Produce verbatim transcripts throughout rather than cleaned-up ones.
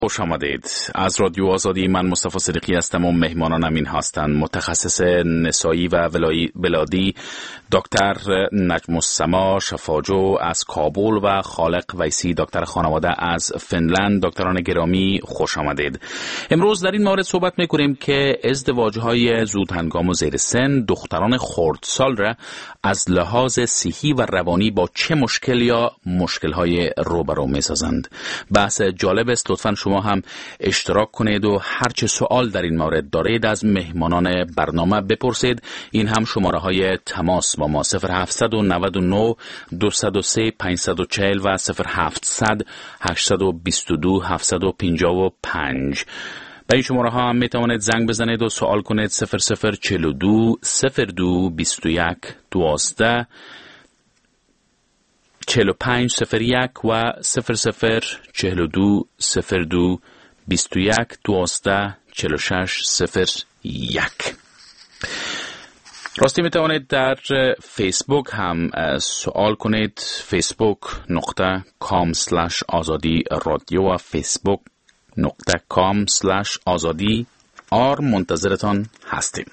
خوش آمدید. از رادیو آزادی من مصطفی صدیقی هستم و مهمانانم این هستند متخصص نسایی و ولادی دکتر نجم السما شفاجو از کابل و خالق ویسی دکتر خانواده از فنلند. دکتران گرامی خوش آمدید. امروز در این مورد صحبت می‌کنیم که ازدواج‌های زودهنگام و زیر سن دختران خردسال را از لحاظ صحی و روانی با چه مشکل یا مشکل‌های روبرو می‌سازند. بحث جالب است. لطفاً شما هم اشتراک کنید و هر چه سوال در این مورد دارید از مهمانان برنامه بپرسید. این هم شماره های تماس با ما صفر هفت نه نه دو صفر سه پنج چهار صفر و صفر هفت صفر صفر هشت دو دو هفت پنج پنج. به این شماره ها هم می توانید زنگ بزنید و سوال کنید. صفر صفر چهل و دو صفر دو بیست و یک دوازده چهل و پنج صفر یک و صفر صفر چهل و دو صفر دو بیست و یک دوازده چهل و شش صفر یک. راستی می توانید در فیسبوک هم سوال کنید. فیسبوک نقطه کام سلش آزادی رادیو و فیسبوک نقطه کام سلش آزادی آر منتظرتان هستیم.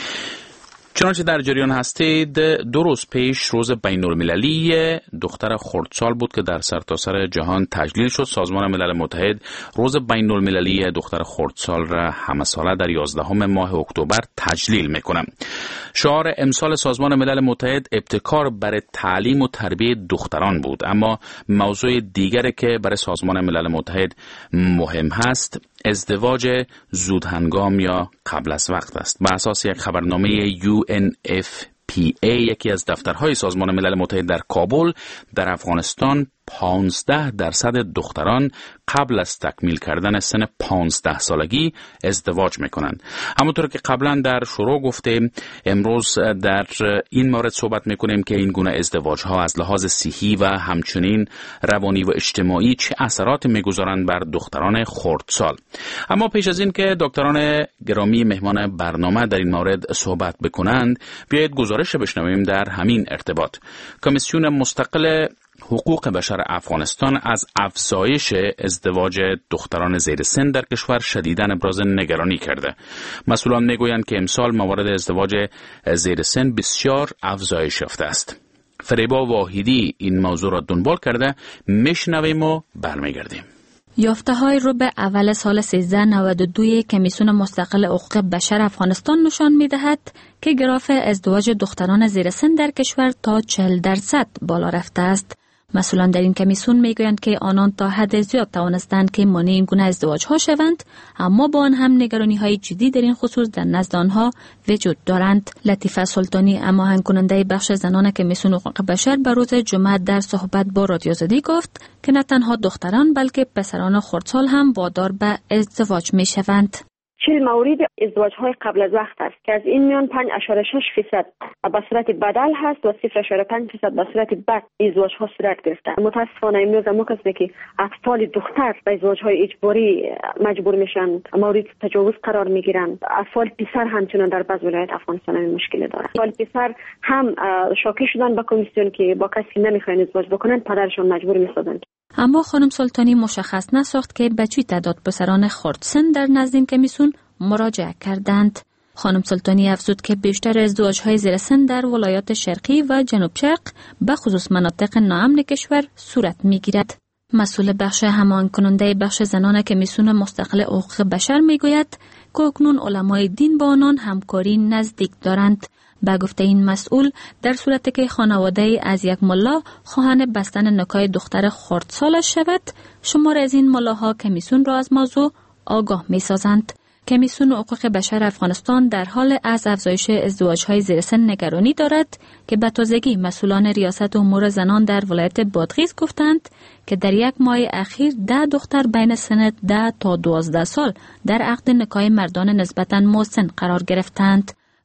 چنانچه در جریان هستید، دو روز پیش روز بین المللی دختر خردسال بود که در سرتاسر جهان تجلیل شد. سازمان ملل متحد روز بین المللی دختر خردسال را همه ساله در یازدهم ماه اکتبر تجلیل میکنه. شعار امسال سازمان ملل متحد ابتکار برای تعلیم و تربیت دختران بود، اما موضوع دیگری که برای سازمان ملل متحد مهم هست ازدواج زودهنگام یا قبل از وقت است. به اساس یک خبرنامه یو ان اف پی ای، یکی از دفترهای سازمان ملل متحد در کابل، در افغانستان پانزده درصد دختران قبل از تکمیل کردن سن پانزده سالگی ازدواج میکنند. همونطور که قبلا در شروع گفتیم، امروز در این مورد صحبت میکنیم که این گونه ازدواج ها از لحاظ صحی و همچنین روانی و اجتماعی چه اثرات میگذارند بر دختران خردسال. اما پیش از این که دکتران گرامی مهمان برنامه در این مورد صحبت بکنند، بیایید گزارش بشنویم در همین ارتباط. کمیسیون مستقل حقوق بشر افغانستان از افزایش ازدواج دختران زیر سن در کشور شدیداً ابراز نگرانی کرده. مسئولان میگویند که امسال موارد ازدواج زیر سن بسیار افزایش یافته است. فریبا واحدی این موضوع را دنبال کرده، میشنویم و برمیگردیم. یافته های رو به اول سال سیزده نود و دو کمیسیون مستقل حقوق بشر افغانستان نشان می دهد که گراف ازدواج دختران زیر سن در کشور تا چهل درصد بالا رفته است. مسئولان در این کمیسیون می گویند که آنان تا حد زیاد توانستند که مانع این گونه ازدواج ها شوند، اما با آن هم نگرانی های جدی در این خصوص در نزد آنها وجود دارند. لطیفه سلطانی، هماهنگ کننده بخش زنان کمیسیون حقوق بشر، به روز جمعه در صحبت با رادیو آزادی گفت که نه تنها دختران بلکه پسران خردسال هم وادار به ازدواج می شوند. چهل مورد ازدواج های قبل از وقت است که از این میان پنج اشاره شش فیصد به صورت بدل هست و صفر اشاره پنج فیصد به صورت بد ازدواج ها صورت گرفته. متاسفانه امروز هم کسی که اطفال دختر به ازدواج های اجباری مجبور میشن، مورد تجاوز قرار میگیرن. اطفال پسر همچنان در بعض ولایت افغانستان این مشکل داره. اطفال پسر هم شاکی شدن به کمیسیون که با کسی نمیخواین ازدواج بکنن، پدرشون مجبور میسازن. اما خانم سلطانی مشخص نساخت که به چه تعداد پسران خردسن در نزد این کمیسیون مراجعه کردند. خانم سلطانی افزود که بیشتر ازدواج‌های زیر سن در ولایات شرقی و جنوب شرق به خصوص مناطق ناامن کشور صورت می‌گیرد. مسئول بخش هماهنگ کننده بخش زنان کمیسیون مستقل حقوق بشر می‌گوید که اکنون علمای دین با آنان همکاری نزدیک دارند. به گفته این مسئول، در صورتی که خانواده از یک ملا خواهان بستن نکاح دختر خردسالش شود، شمار از این ملاها کمیسیون را از موضوع آگاه می‌سازند. کمیسیون حقوق بشر افغانستان در حال از افزایش ازدواج‌های زیر سن نگرانی دارد که به تازگی مسئولان ریاست امور زنان در ولایت بادغیس گفتند که در یک ماه اخیر ده دختر بین سن ده تا دوازده سال در عقد نکاح مردان نسبتاً مسن قرار گرفتند.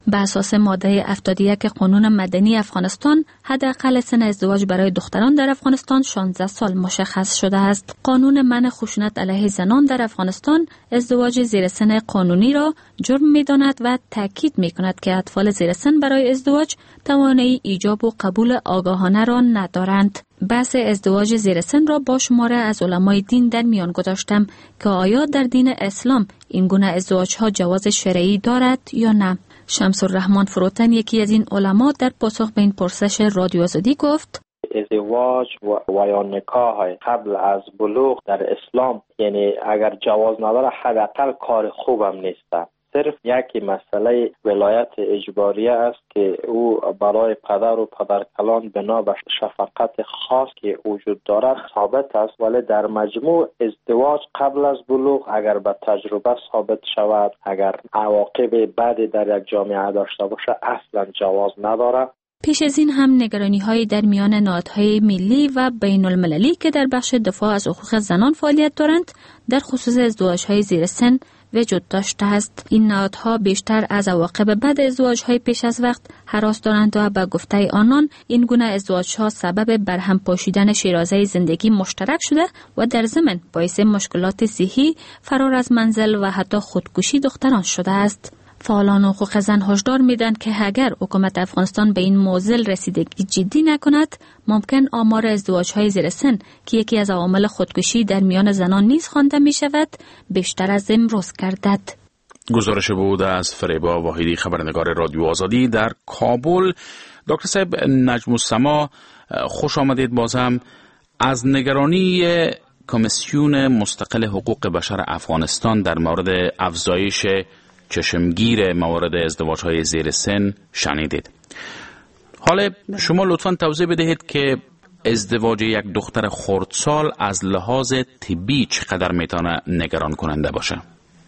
به اساس ماده هفتاد و یک قانون مدنی افغانستان، حداقل سن ازدواج برای دختران در افغانستان شانزده سال مشخص شده است. قانون منع خشونت علیه زنان در افغانستان ازدواج زیر سن قانونی را جرم می‌داند و تاکید می‌کند که اطفال زیر سن برای ازدواج توانایی ایجاب و قبول آگاهانه را ندارند. بحث ازدواج زیر سن را با شماره از علمای دین در میان گذاشتم که آیا در دین اسلام این گونه ازدواج‌ها جواز شرعی دارد یا نه. شمس الرحمن فروتن، یکی از این علما، در پاسخ به این پرسش رادیو آزادی گفت: ازدواج و, و یا نکاح قبل از بلوغ در اسلام، یعنی اگر جواز نداره حداقل کار خوبم نیست. صرف یک مسئله ولایت اجباریه است که او برای پدر و پدرکلان بنا به شفقت خاص که وجود دارد ثابت است، ولی در مجموع ازدواج قبل از بلوغ اگر به تجربه ثابت شود، اگر عواقب بدی در یک جامعه داشته باشه، اصلا جواز ندارد. پیش از این هم نگرانی‌های در میان نهادهای ملی و بین المللی که در بخش دفاع از حقوق زنان فعالیت دارند در خصوص ازدواج‌های زیر سن وجود داشته است. این نهادها بیشتر از عواقب بد ازدواج‌های پیش از وقت هراس دارند و به گفته آنان این گونه ازدواج‌ها سبب برهم پاشیدن شیرازه زندگی مشترک شده و در ضمن باعث مشکلات صحی، فرار از منزل و حتی خودکشی دختران شده است. فعالان حقوق زن هشدار میدن که اگر حکومت افغانستان به این موضوع رسیدگی جدی نکند، ممکن آمار ازدواج‌های زیر سن که یکی از عوامل خودکشی در میان زنان نیز خوانده می شود، بیشتر از امروز گردد. گزارش بود از فریبا واحدی، خبرنگار رادیو آزادی در کابل. دکتر صاحب نجم السما، خوش آمدید. بازم از نگرانی کمیسیون مستقل حقوق بشر افغانستان در مورد افزایش چشمگیر موارد ازدواج‌های زیر سن شنیدید. حالا شما لطفاً توضیح بدهید که ازدواج یک دختر خردسال از لحاظ طبی چقدر میتونه نگران کننده باشه؟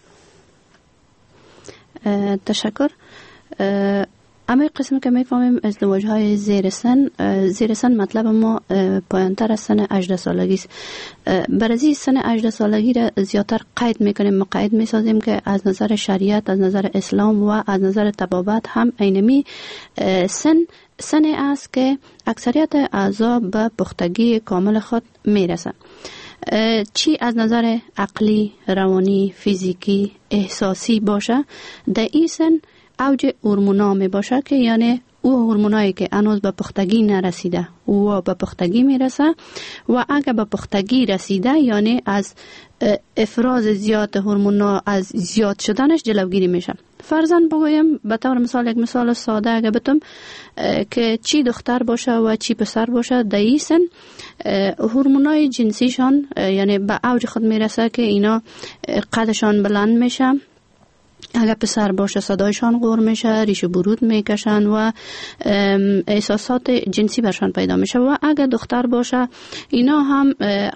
تشکر. اما قسمی که میفهمیم ازدواج های زیر سن، زیر سن مطلب ما پایانتر از سن هجده سالگی است. برای سن هجده سالگی را زیادتر قید میکنیم، مقید میسازیم که از نظر شریعت، از نظر اسلام و از نظر طبابت هم اینمی سن سنی است که اکثریت اعضا به پختگی کامل خود میرسند. چی از نظر عقلی، روانی، فیزیکی، احساسی باشه، در این سن اوج هورمونا می باشه که یعنی او هورمونایی که هنوز به پختگی نرسیده او به پختگی میرسه و اگر به پختگی رسیده یعنی از افراز زیاد هورمونا، از زیاد شدنش جلوگیری میشه. فرضاً بگویم به طور مثال، یک مثال ساده اگه بتم که چی دختر باشه و چی پسر باشه، در این سن هورمونای جنسیشان یعنی به اوج خود میرسه که اینا قدشان بلند میشه. اگر پسر باشه صدایشان غر میشه، ریش برود میکشن و احساسات جنسی برشان پیدا میشه. و اگر دختر باشه اینا هم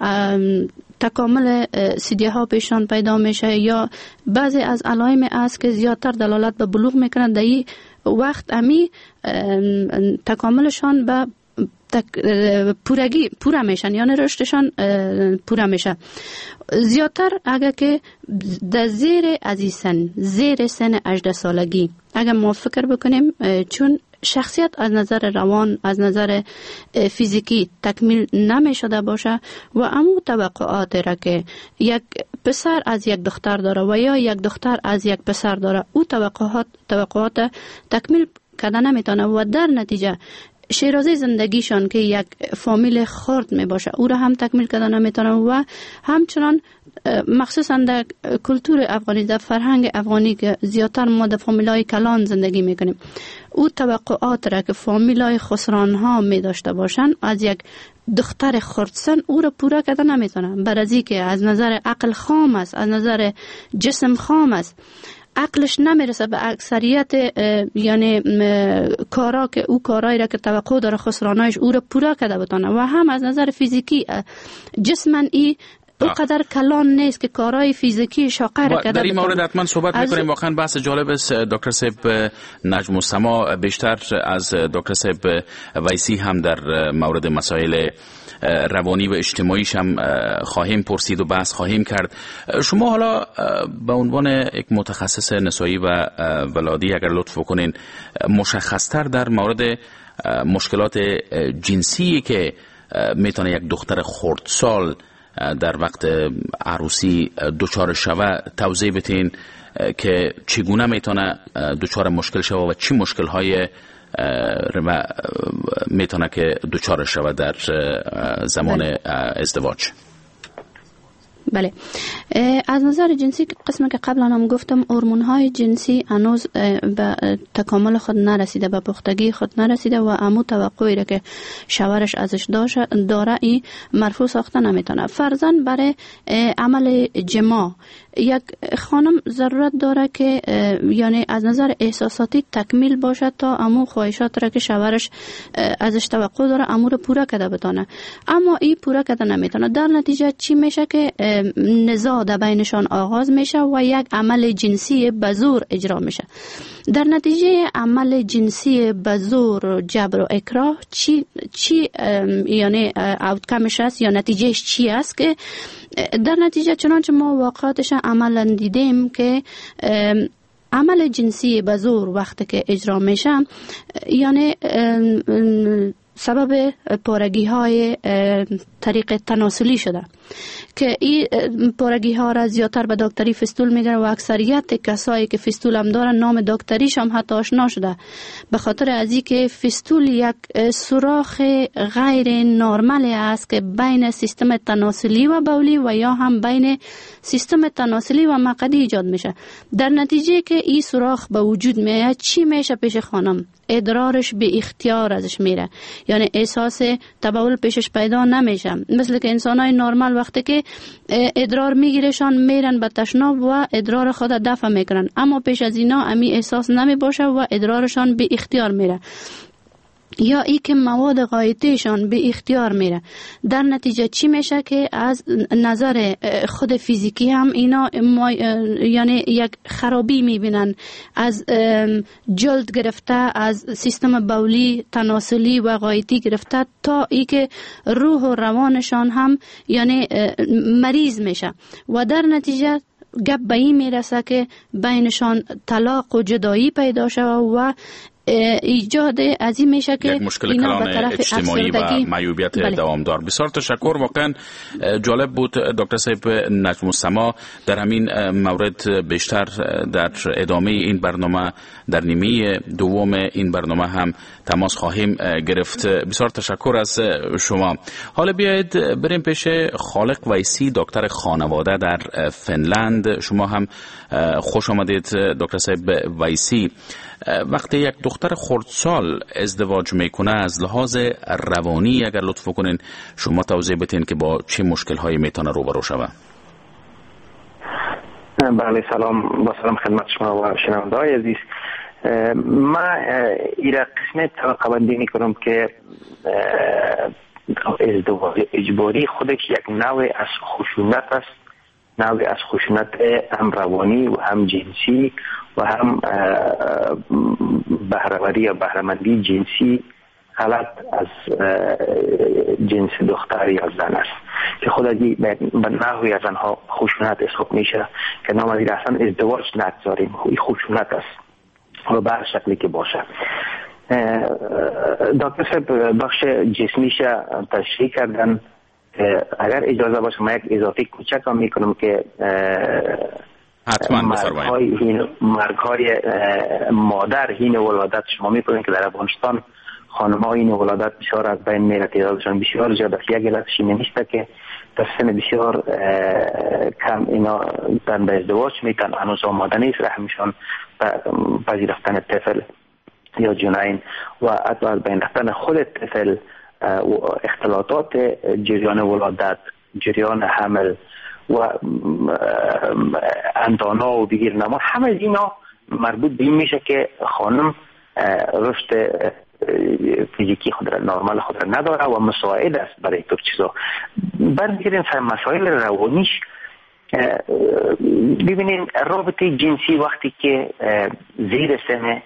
تکامل سیدیه ها پیشان پیدا میشه یا بعضی از علائم است که زیادتر دلالت به بلوغ میکنن. در این وقت امی تکاملشان به پورگی پورا میشن یعنی رشدشان پورا میشه. زیادتر اگر که در زیر از این سن، زیر سن هجده سالگی اگر ما فکر بکنیم، چون شخصیت از نظر روان، از نظر فیزیکی تکمیل نمی شده باشه و امو توقعات را که یک پسر از یک دختر داره و یا یک دختر از یک پسر داره، او توقعات توقعات تکمیل کرده نمیتونه و در نتیجه شیرازه زندگیشان که یک فامیل خرد می باشه او را هم تکمیل کردن نمیتونن و همچنان مخصوصا در کلتور افغانی، در فرهنگ افغانی که زیادتر ما در فامیلای کلان زندگی میکنیم، او توقعات را که فامیلای خسران ها می داشته باشن از یک دختر خردسن او را پورا کردن نمیتونن، برای که از نظر عقل خام است، از نظر جسم خام است، عقلش نمیرسه به اکثریت یعنی کارا که او کارایی را که توقع داره خسرانایش او را پورا کرده بتونه و هم از نظر فیزیکی جسمن ای اونقدر کلان نیست که کارهای فیزیکی شاقه را کرده. در این مورد حتما صحبت میکنیم. واقعا بحث جالب است. دکتر صاحب نجم السما بیشتر از دکتر صاحب ویسی هم در مورد مسائل روانی و اجتماعیش هم خواهیم پرسید و بحث خواهیم کرد. شما حالا به عنوان یک متخصص نسایی و ولادی اگر لطف کنین مشخصتر در مورد مشکلات جنسی که میتونه یک دختر خردسال در وقت عروسی دچار شوه توضیح بدین که چگونه میتونه دچار مشکل شوه و چی مشکل‌های میتونه که دچار شوه در زمان بله. ازدواج. بله، از نظر جنسی قسمی که قبلا هم گفتم هورمون‌های جنسی هنوز به تکامل خود نرسیده، به پختگی خود نرسیده و عمو توقعی را که شوهرش ازش داره این مرفوع ساخته نمیتونه. فرضاً برای عمل جماع یک خانم ضرورت داره که یعنی از نظر احساساتی تکمیل باشه تا عمو خواهشات را که شوهرش ازش توقع داره عمو رو پورا کرده بتونه، اما این پورا کرده نمیتونه. در نتیجه چی میشه که نزاع در بینشان آغاز میشه و یک عمل جنسی به زور اجرا میشه. در نتیجه عمل جنسی به زور، جبر و اکراه چی چی یعنی آوتکمش است یا نتیجهش چی است که در نتیجه چنانچه ما واقعاتش عملا دیدیم که عمل جنسی به زور وقتی که اجرا میشه یعنی سبب پارگی های طریق تناسلی شده که این پارگی ها را زیادتر به دکتری فیستول میگن و اکثریت کسایی که فیستول هم دارن نام دکتریش هم حتی آشنا شده، به خاطر از این که فیستول یک سوراخ غیر نرمال است که بین سیستم تناسلی و بولی و یا هم بین سیستم تناسلی و مقعدی ایجاد میشه. در نتیجه که این سوراخ به وجود میاد چی میشه پیش خانم؟ ادرارش به اختیار ازش میره، یعنی احساس تبول پیشش پیدا نمیشه. مثل که انسانای نرمال وقتی که ادرار میگیرشان میرن به تشناب و ادرار خود دفع میکنن، اما پیش از اینا امی احساس نمی باشه و ادرارشان به اختیار میره، یا ای که مواد غایطیشان به اختیار میره. در نتیجه چی میشه که از نظر خود فیزیکی هم اینا یعنی یک خرابی میبینن، از جلد گرفته، از سیستم بولی، تناسلی و غایطی گرفته تا ای که روح و روانشان هم یعنی مریض میشه و در نتیجه گپ به این میرسه که بینشان طلاق و جدایی پیدا شود و ایجاد از این میشه که یک مشکل کلان اجتماعی و معیوبیت بله. دوامدار. بسیار تشکر. واقعا جالب بود دکتر صاحب نجم السما در همین مورد بیشتر در ادامه این برنامه در نیمه دوم این برنامه هم تماس خواهیم گرفت. بسیار تشکر از شما. حالا بیایید بریم پیش خالق ویسی، دکتر خانواده در فنلند. شما هم خوش آمدید دکتر صاحب ویسی. وقتی یک دختر خردسال ازدواج میکنه از لحاظ روانی اگر لطف کنین شما توضیح بدین که با چه مشکل هایی میتونه روبرو شوه؟ بله، سلام با سلام خدمت شما و شنونده‌های عزیز. من ایره قسمت طبقه بندی میکنم که ازدواج اجباری خودش یک نوع از خشونت است، نوع از خشونت هم روانی و هم جنسی و هم بهره‌وری یا بهره‌مندی جنسی غلط از جنس دختر یا زن است که خود از به نحوی از آنها خشونت حساب میشه که نام از اصلا ازدواج نگذاریم، این خشونت است و به هر شکلی که باشه. دکتر صاحب بخش جسمیش تشریح کردن. اگر اجازه باشه من یک اضافه کوچک هم میکنم که حتما بفرمایید. مرگ های مادر هین ولادت شما میکنید که در افغانستان خانم های این ولادت بسیار از بین میره، تعدادشان بسیار زیاد است. یک علتش این نیست که در سن بسیار کم اینا تن به ازدواج میتن، هنوز آماده نیست رحمشان پذیرفتن طفل یا جنین و حتی از بین رفتن خود طفل و اختلاطات جریان ولادت، جریان حمل و اندانا و دیگر نما، همه اینا مربوط به این میشه که خانم رشد فیزیکی خود را نرمال خود را نداره و مساعد است برای تو چیزا. برمیگردیم سر مسائل روانیش. ببینید رابطه جنسی وقتی که زیر سن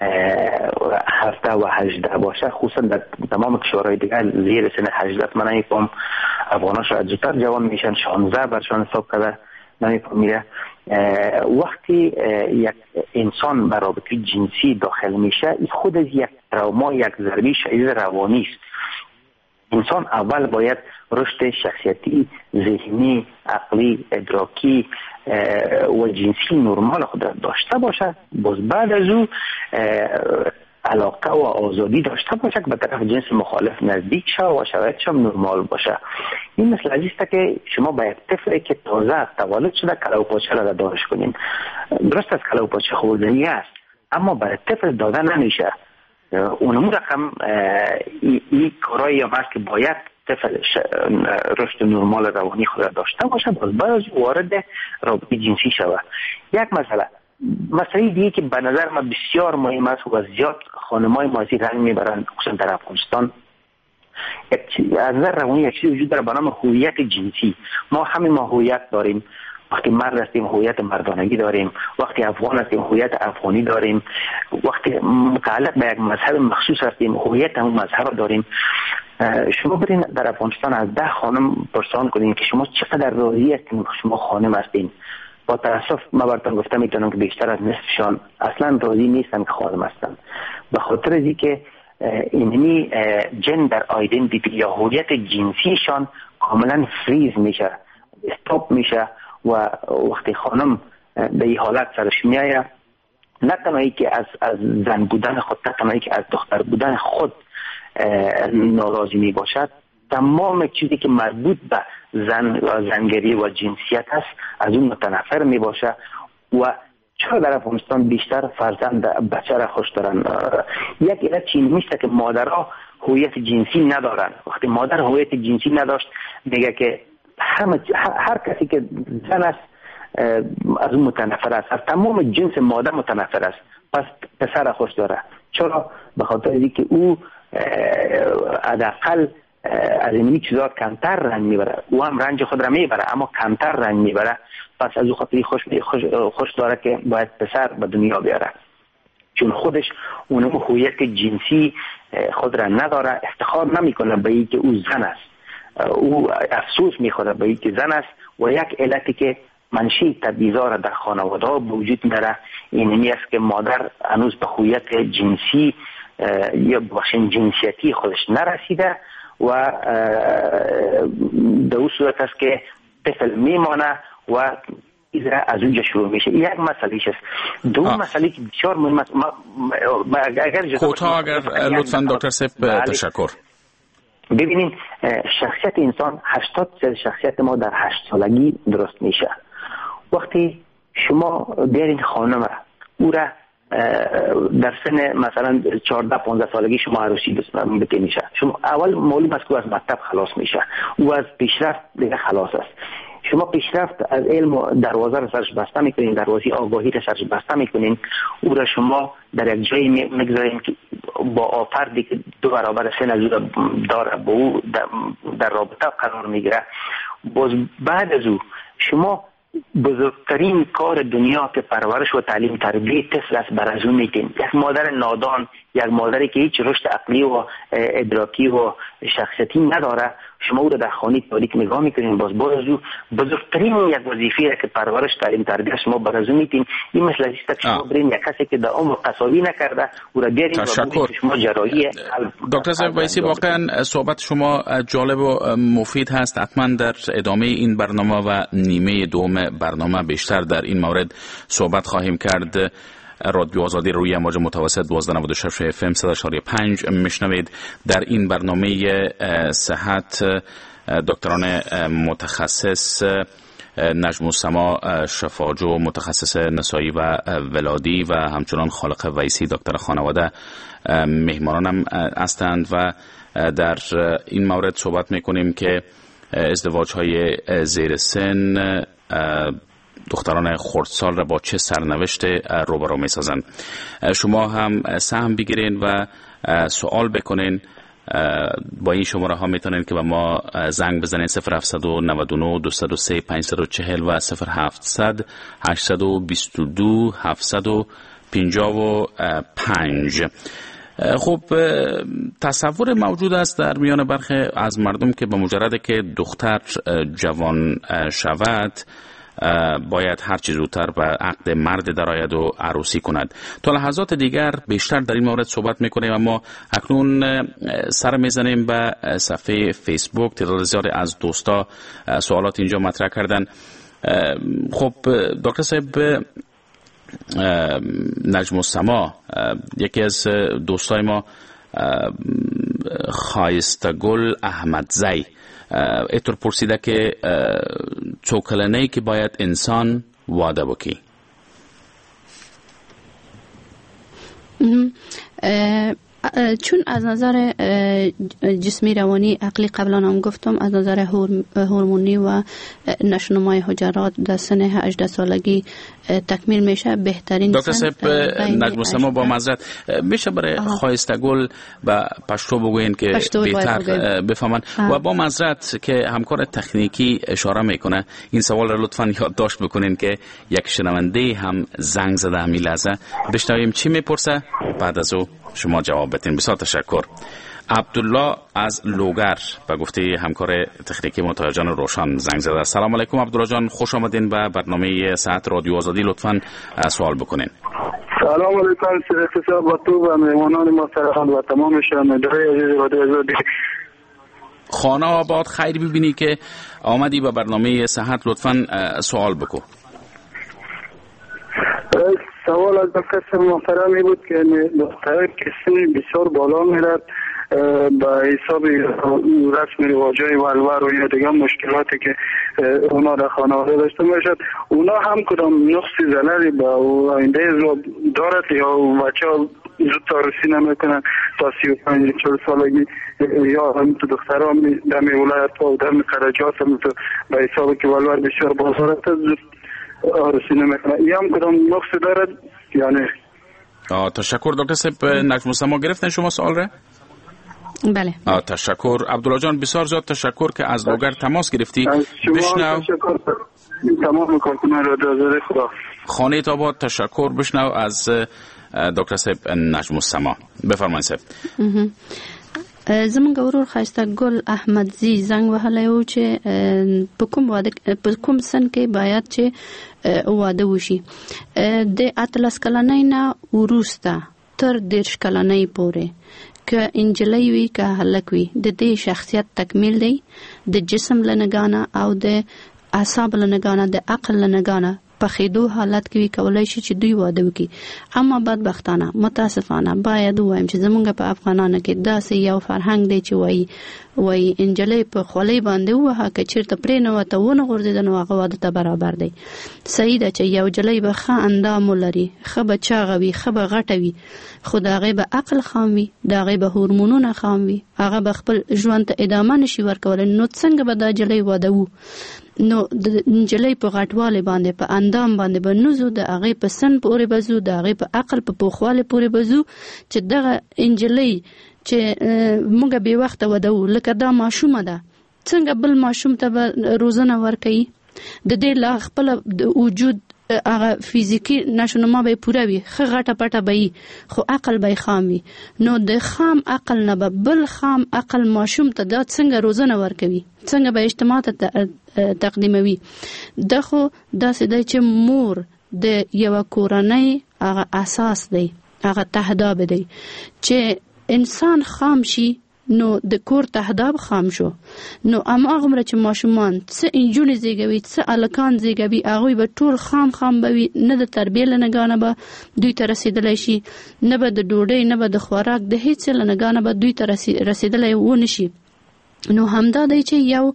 هفده و هجده باشه، خصوصا در تمام کشورهای دیگر زیر سن هجده، من نمی‌فهم افغانا شاید زودتر جوان میشن، شانزده برشان حساب کرده، نمی‌فهم میره. وقتی یک انسان به رابطه جنسی داخل میشه، خود از یک تروما، یک ضربه شدید روانی است. انسان اول باید رشد شخصیتی، ذهنی، عقلی، ادراکی و جنسی نرمال خود داشته باشد، باز بعد از او علاقه و آزادی داشته باشه که به طرف جنس مخالف نزدیک شه و شرایطش هم نرمال باشه. این مثل عزیزه که شما با یک طفلی که تازه تولد شده کلو پاچه را دارش کنین. درست از کلو پاچه خوردنی است، اما برای طفل داده نمیشه. اونمون رقم این کارایی هم هست که باید طفل رشد نرمال روانی خود داشته باشه، باز باز وارد رابطه جنسی شود. یک مسئله مسئله دیگه که به نظر من بسیار مهم است و زیاد خانمای ما زیر رنگ میبرند، خصوصا در افغانستان، از نظر روانی یک چیز وجود داره به نام هویت جنسی. ما همین ما هویت داریم. وقتی مرد هستیم هویت مردانگی داریم، وقتی افغان هستیم هویت افغانی داریم، وقتی متعلق به یک مذهب مخصوص هستیم هویت همون مذهب داریم. شما برین در افغانستان از ده خانم پرسان کنین که شما چقدر راضی هستین شما خانم هستین. با تاسف ما براتون گفتم میتونم که بیشتر از نصفشان اصلا راضی نیستن که خانم هستن، به خاطر از اینکه اینمی جندر آیدنتیتی یا هویت جنسیشان کاملا فریز میشه، استاپ میشه و وقتی خانم به این حالت سرش میایه، نه تنهایی که از از زن بودن خود، نه تنهایی که از دختر بودن خود ناراضی می باشد، تمام چیزی که مربوط به زن و زنگری و جنسیت است از اون متنفر می باشه. و چرا در افغانستان بیشتر فرزند بچه را خوش دارن؟ یک علت چین میشه که مادرها هویت جنسی ندارن. وقتی مادر هویت جنسی نداشت میگه که همه هر کسی که زن است از اون متنفر است، از تمام جنس مادر متنفر است، پس پسر خوش داره. چرا؟ به خاطر اینکه او حداقل از این چیزا کمتر رنج میبره، او هم رنج خود را میبره اما کمتر رنج میبره، پس از او خاطری خوش, خوش, خوش داره که باید پسر به دنیا بیاره، چون خودش اونم هویت جنسی خود را نداره، افتخار نمیکنه به اینکه او زن است، او افسوس میخوره به اینکه زن است. و یک علتی که منشی تبعیض‌ها در خانواده ها وجود داره اینمی است که مادر هنوز به هویت جنسی یا بخشن جنسیتی خودش نرسیده و در اون صورت است که طفل میمانه و از اونجا شروع میشه. یک مسئله است. دوم مسئله که بسیار مهم است، اگر کوتاه اگر لطفاً دکتر سپ تشکر. ببینید شخصیت انسان هشتاد درصد شخصیت ما در هشت سالگی درست میشه. وقتی شما بیارین خانم را او را در سن مثلا چهارده پانزده سالگی شما عروسی بده میشه، شما اول معلوم است که از مکتب خلاص میشه، او از پیشرفت دیگه خلاص است. شما پیشرفت از علم دروازه را سرش بسته میکنین، دروازه آگاهی را سرش بسته میکنین، او را شما در یک جایی میگذارین که با آفردی که دو برابر سن از او داره با او در, در رابطه قرار میگیره. باز بعد از او شما بزرگترین کار دنیا که پرورش و تعلیم تربیت طفل است بر از اون میتین. یک مادر نادان، یک مادری که هیچ رشد عقلی و ادراکی و شخصیتی نداره، شما او را در خانه تاریک نگاه میکنین، باز باز از او بزرگترین یک وظیفه که پرورش تعلیم تربیت شما بر از اون میتین. این مثل است که شما برین یک کسی که در عمر قصابی نکرده او را بیارین و بگید شما جراحی. دکتر سیف ویسی واقعا صحبت شما جالب و مفید هست. حتما در ادامه این برنامه و نیمه دوم برنامه بیشتر در این مورد صحبت خواهیم کرد. رادیو آزادی روی امواج متوسط دوازده نود و شش اف ام صد و چهار و پنج میشنوید. در این برنامه صحت دکتران متخصص نجم السما شفاجو متخصص نسایی و ولادی و همچنان خالق ویسی دکتر خانواده مهمانانم هستند و در این مورد صحبت میکنیم که ازدواج های زیر سن دختران خردسال را با چه سرنوشت روبرو می سازند. شما هم سهم بگیرین و سوال بکنین با این شماره ها میتونین که به ما زنگ بزنین صفر هفت نه نه دو صفر سه پنج صفر چهار و صفر هفتصد هشتصد و بیست و دو هفتصد و پنجاه و پنج. خب تصور موجود است در میان برخی از مردم که به مجرد که دختر جوان شود باید هر چیز زودتر به عقد مرد درآید و عروسی کند. تا لحظات دیگر بیشتر در این مورد صحبت میکنیم، اما اکنون سر میزنیم به صفحه فیسبوک. تعداد زیادی از دوستا سوالات اینجا مطرح کردن. خب دکتر صاحب، نجم السما، یکی از دوستای ما، خایستگل احمدزی، ایتر پرسیده که چو کلنه‌ای که باید انسان واده بکی؟ چون از نظر جسمی، روانی، عقلی قبلا هم گفتم، از نظر هورمونی و نشونمای حجرات در سن هجده سالگی تکمیل میشه. بهترین دکتر صاحب نجم السما، با معذرت میشه برای خایستگل و پشتو بگوین که بهتر بفهمن؟ و با معذرت که همکار تکنیکی اشاره میکنه، این سوال را لطفاً یادداشت بکنین که یک شنونده هم زنگ زده همین لحظه. بشنویم چی میپرسه، بعد از او شما جواب بدین. بسیار تشکر. عبدالله از لوگر به گفته همکار تکنیکی مطهر جان روشن زنگ زده. سلام علیکم عبدالله جان، خوش آمدین به برنامه ساعت رادیو آزادی. لطفاً سوال بکنین. سلام علیکم شریف صاحب و تو و مهمانان محترم و تمام شنوندگان عزیز رادیو آزادی. خانه آباد، خیر ببینی که آمدی به برنامه صحت. لطفاً سوال بکن. سوال از دکتر محترمی بود که دختر کسی بسیار بالا میرد به حساب رسم رواجای ولور و یا دیگه مشکلاتی که اونا در خانواده داشته باشد، اونا هم کدام نقصی ضرری به آینده دارد یا بچه ها زودتر رسی نمیکنن تا سی و پنج چهل سالگی، یا هم تو دختر هم در ولایت و در خرجات هم تو به حساب که ولور بسیار بازارت زود رسی نمیکنن، یا هم کدام نقصی دارد یا نه؟ تشکر دکتر صاحب. نجم السما گرفتن شما سوال را؟ بله. آه تشکر عبدالله جان، بسیار زیاد تشکر که از لوگر تماس گرفتی. بشنو تمام کارکنان رادیو آزادی. خدا خانه آباد. تشکر. بشنو از دکتر صاحب نجم السما. بفرمایید صاحب. زمونږ ورور خایسته ګل احمدزی زنګ وهلی و چې په کوم واده په کوم سن کې باید چې واده وشي. د اتلس کلنۍ نه وروسته تر دېرش کلنۍ پورې که انجلۍ وي که هلک وي، د دې شخصیت تکمیل دی د جسم له نګانه او د اعصاب له نګانه، د عقل له نګانه په خېدو حالت کې وي، کولای شي چې دوی واده وکړي. اما بدبختانه متاسفانه باید ووایم چې زمونږ په افغانانو کې داسې یو فرهنګ دی چې وایي وایي انجلۍ په خولۍ باندې ووهه، که چېرته پرې نه وته ونه غورځېده نو هغه واده ته برابر دی. صحیح ده چې یو جلۍ به ښه اندام ولري، ښه به چاغه وي، ښه به غټه وي، خو د هغې به عقل خام وي، د هغې به هورمونونه خام وي، هغه به خپل ژوند ته ادامه نشي ورکولی. نو څنګه به دا جلۍ واده وو؟ نو د نجلۍ په غټوالي باندې، په اندام باندې به نوزو، د هغې په سن پورې به ځو، د هغې په عقل په پوخوالي پورې به ځو چې دغه انجلۍ چې موږ بې وخته واده وو، لکه دا ماشومه ده، څنګه بل ماشوم ته به روزنه ورکوي؟ د دې لا خپله وجود هغه فیزیکی نشونما به پوره وي، ښه غټه پټه به وي، خو عقل به یې خام وي. نو د خام عقل نه به بل خام عقل ماشوم ته دا څنګه روزنه ورکوي؟ څنګه به اجتماع ته تقدیموي؟ دا خو داسې دی چې مور د یوه کورنۍ هغه اساس دی، هغه تهداب دی. چې انسان خام شي نو د کور تهداب خام شو. نو هماغومره چې ماشومان څه انجونې زیږوي، څه هلکان زیږوي، هغوی به ټول خام خام به وي، نه د تربیې له نګانه به دوی ته رسېدلی شي، نه به د ډوډۍ، نه به د خوراک، د هېڅ له نګانه به دوی ته رسېدلی ونه شي. نو همدا دی چې یو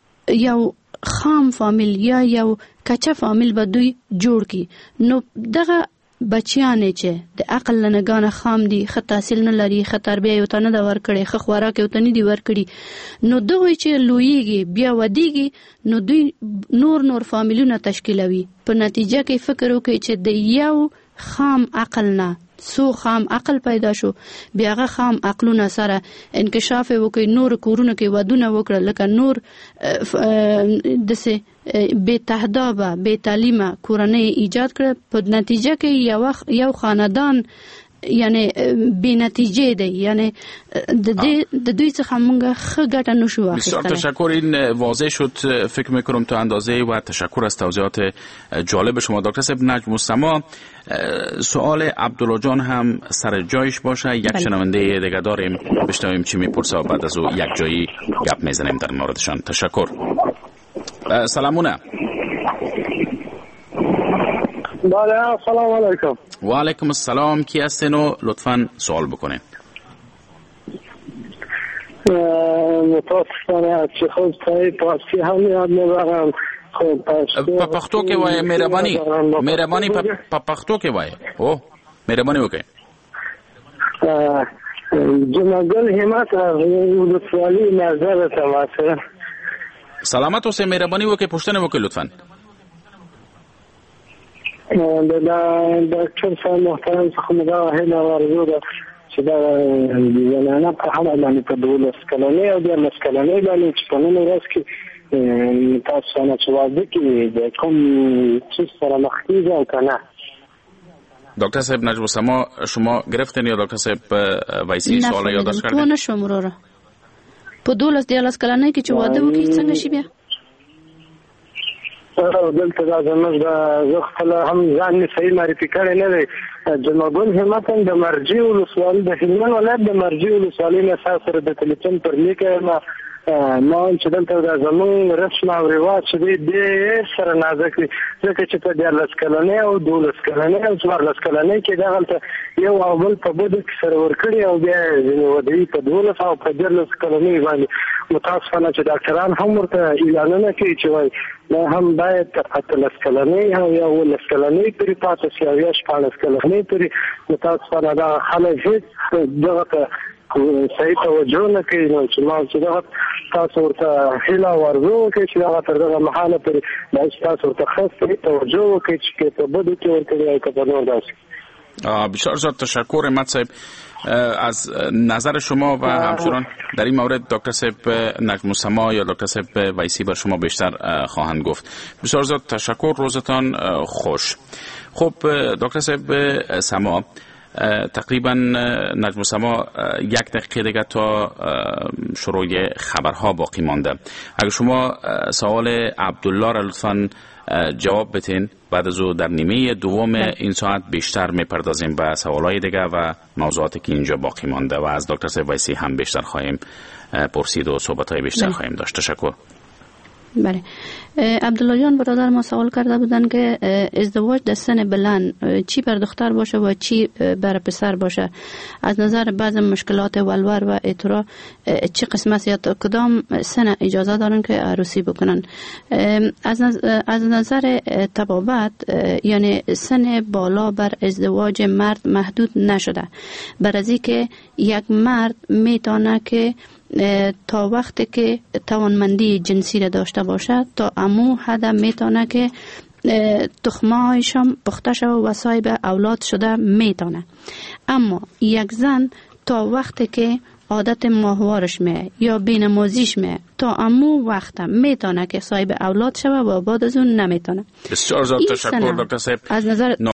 یو خام فامیل یا یو کچه فامیل به دوی جوړ کی. نو دغه بچیانې چې د عقل له نګانه خام دي، ښه تحصیل نه لري، ښه تربیه یې ورته نه ده ورکړې، ښه خوراک یې ورته نه دي ورکړي، نو دغوی چې لویېږي بیا ودیږي، نو دوی نور نور فامیلونه تشکیلوي. په نتیجه کې فکر وکړئ چې د یو خام عقل نه سو خام عقل پیدا شو بیا هغه خام عقلونه سره انکشاف وکړي نور کورونه کې ودونه وکړه لکه نور دسه بے تهدابه بے تعلیمه کورنۍ ایجاد کړ په نتیجه کې یو یو خاندان یعنی بی نتیجه دی یعنی د دې د دوی څخه موږ ښه ګټه نشو اخیستلی. بسیار تشکر. این واضح شد فکر میکنم تا اندازه و تشکر از توضیحات جالب شما دکتر صاحب نجم السما. سوال عبدالله جان هم سر جایش باشه. یک شنونده دیگه داریم بشنویم چی میپرسه و بعد از او یک جایی گپ میزنیم در موردشان. تشکر. سلامونه. بله سلام علیکم. و علیکم السلام. کی هستین و لطفاً سوال بکنین. متاسفانه از چه خوب تایی پاسی هم یاد نبرم. په پښتو کې وایي مهرباني مهرباني په پښتو کې وایي او مهرباني وکړئ. جمعګل همت ولسوالي نظر تماسه. سلامت اوسئ. مهرباني وکړئ پوښتنه وکړئ لطفاً. د ډاکټر صاحب محترم څخه مدا هله ورزو ده چې دا زنانه په حاله باندې په دولس کلنې او د لس کلنې باندې چې په نن ورځ کې تاسو نه چې واده کې د کوم څه سره مخ کیږي او کنه. دکتر صاحب نجم السما شما گرفتین یا دکتر صاحب وایسی سوال یادداشت کردین؟ نه نشم وروره. په دولس دیالس کلنې کې چې واده وکړي څنګه شي بیا؟ دلته دا زموږ د زه خپل هم ځان مې صحیح معرفي کړی نه دی. جمعګل همت هم د مرجع ولسوالي د هلمند ولایت د مرجع ولسوالي نه سره د تلیفون پر لیک ما ما چې دلته دا زموږ رسم او رواج چې دی ډېر سره نازک دی ځکه چې په دیارلس کلنۍ او دولس کلنۍ او څوارلس کلنۍ کې دغلته یو او بل په بدو کې سره ورکړي او بیا ځینې ودوي په دولس او په دیارلس کلنۍ باندې متاسفانه چې ډاکټران هم ورته اعلانونه کوي چې وایي دا هم باید تر اتلس کلنۍ او یا اوولس کلنۍ پورې پاتې شي او یا شپاړس کلنۍ پورې متاسفانه دا خلک هېڅ دغه ته صحیح توجه نه کوي. نو چې ما چې دغه تاسو ورته هیله ورزو وکړئ چې دغه تر دغه مهاله پورې دا چې تاسو ورته ښه صحیح توجه وکړئ چې په بدو کې ورکړي او که په نور داسې. بسیار زیاد تشکر احمد صاحب از نظر شما و همچنان در این مورد دکتر صاحب نجم السما یا دکتر صاحب ویسی بر شما بیشتر خواهند گفت. بسیار زیاد تشکر. روزتان خوش. خب دکتر صاحب سما تقریبا نجم السما یک دقیقه دیگه تا شروع خبرها باقی مانده. اگر شما سوال عبدالله را لطفاً جواب بتین بعد از او در نیمه دوم این ساعت بیشتر میپردازیم به سوالای دیگه و موضوعاتی که اینجا باقی مانده و از دکتر صاحب ویسی هم بیشتر خواهیم پرسید و صحبت‌های بیشتر بله. خواهیم داشت. تشکر. بله عبدالله جان برادر ما سوال کرده بودن که ازدواج در سن بلند چی بر دختر باشه و چی بر پسر باشه از نظر بعض مشکلات ولور و اعتراض چی قسم است یا کدام سن اجازه دارن که عروسی بکنن. از نظر, از نظر طبابت یعنی سن بالا بر ازدواج مرد محدود نشده بر از که یک مرد میتونه که تا وقتی که توانمندی جنسی را داشته باشد تا امو حد میتونه که تخمهایشان پخته شده و صاحب اولاد شده میتونه. اما یک زن تا وقتی که عادت ماهوارش می یا بینمازیش می تا امو وقت میتونه که صاحب اولاد شده و بعد از اون نمیتونه. بسیار زیاد تشکر دکتر صاحب. از نظر